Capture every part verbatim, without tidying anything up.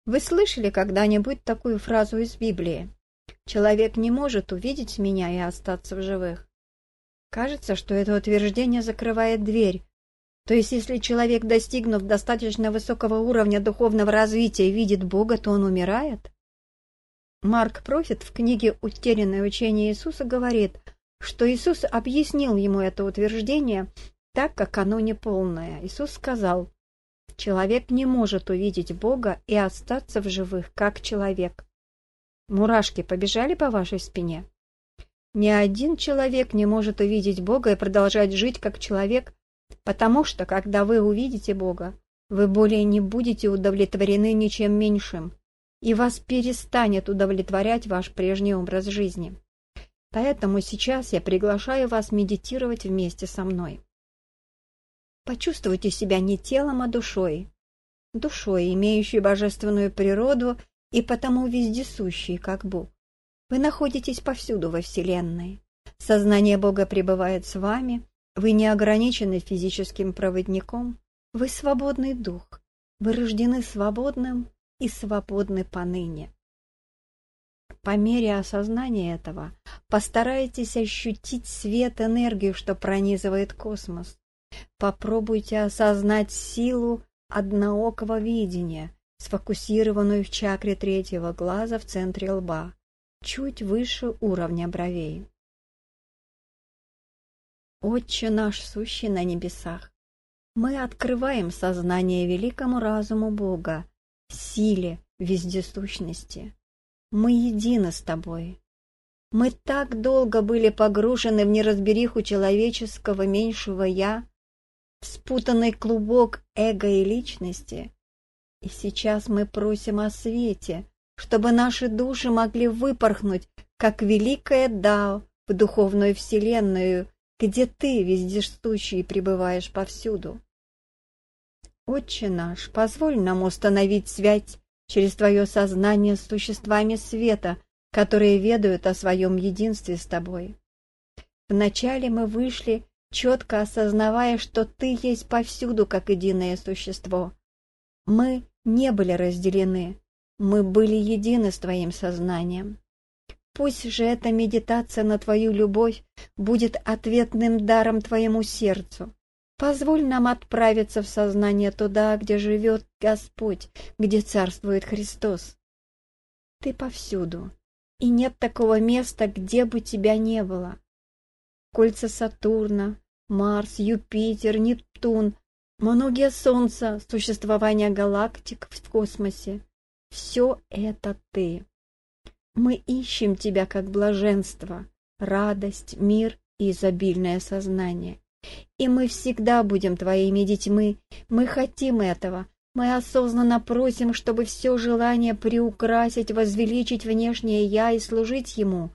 Вы слышали когда-нибудь такую фразу из Библии? «Человек не может увидеть меня и остаться в живых». Кажется, что это утверждение закрывает дверь. То есть, если человек, достигнув достаточно высокого уровня духовного развития, видит Бога, то он умирает? Марк Профит в книге «Утерянное учение Иисуса» говорит, что Иисус объяснил ему это утверждение так, как оно неполное. Иисус сказал: «Человек не может увидеть Бога и остаться в живых, как человек». Мурашки побежали по вашей спине? Ни один человек не может увидеть Бога и продолжать жить как человек, потому что, когда вы увидите Бога, вы более не будете удовлетворены ничем меньшим, и вас перестанет удовлетворять ваш прежний образ жизни. Поэтому сейчас я приглашаю вас медитировать вместе со мной. Почувствуйте себя не телом, а душой. Душой, имеющей божественную природу и потому вездесущей, как Бог. Вы находитесь повсюду во Вселенной. Сознание Бога пребывает с вами. Вы не ограничены физическим проводником. Вы свободный дух. Вы рождены свободным и свободны поныне. По мере осознания этого постарайтесь ощутить свет, энергию, что пронизывает космос. Попробуйте осознать силу одноокого видения, сфокусированную в чакре третьего глаза в центре лба, чуть выше уровня бровей. Отче наш, сущий на небесах, мы открываем сознание великому разуму Бога, силе вездесущности. Мы едины с Тобой. Мы так долго были погружены в неразбериху человеческого меньшего «я», в спутанный клубок эго и личности, и сейчас мы просим о свете, чтобы наши души могли выпорхнуть, как великое Дао, в духовную вселенную, где Ты, вездесущий, пребываешь повсюду. Отче наш, позволь нам установить связь через Твое сознание с существами света, которые ведают о своем единстве с Тобой. Вначале мы вышли, четко осознавая, что Ты есть повсюду, как единое существо. Мы не были разделены, мы были едины с Твоим сознанием. Пусть же эта медитация на Твою любовь будет ответным даром Твоему сердцу. Позволь нам отправиться в сознание туда, где живет Господь, где царствует Христос. Ты повсюду, и нет такого места, где бы Тебя не было. Кольца Сатурна, Марс, Юпитер, Нептун, многие солнца, существование галактик в космосе — все это Ты. Мы ищем Тебя как блаженство, радость, мир и изобильное сознание. И мы всегда будем Твоими детьми, мы хотим этого, мы осознанно просим, чтобы все желание приукрасить, возвеличить внешнее «я» и служить Ему,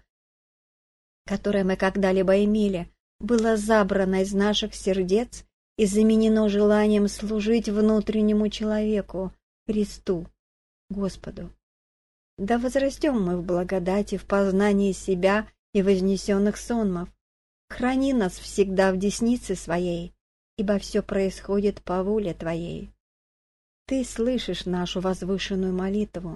которое мы когда-либо имели, было забрано из наших сердец и заменено желанием служить внутреннему человеку, Христу, Господу. Да возрастем мы в благодати, в познании себя и вознесенных сонмов. Храни нас всегда в деснице Своей, ибо все происходит по воле Твоей. Ты слышишь нашу возвышенную молитву.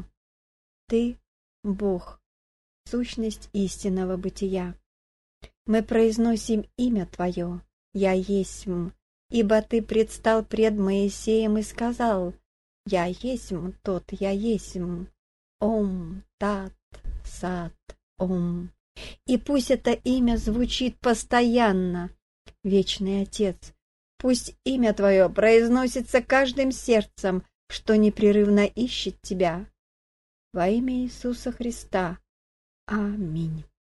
Ты — Бог, сущность истинного бытия. Мы произносим имя Твое, Я есмь, ибо Ты предстал пред Моисеем и сказал: Я есмь тот, Я есмь. Ом, Тат, Сат, Ом. И пусть это имя звучит постоянно, Вечный Отец. Пусть имя Твое произносится каждым сердцем, что непрерывно ищет Тебя. Во имя Иисуса Христа. Аминь.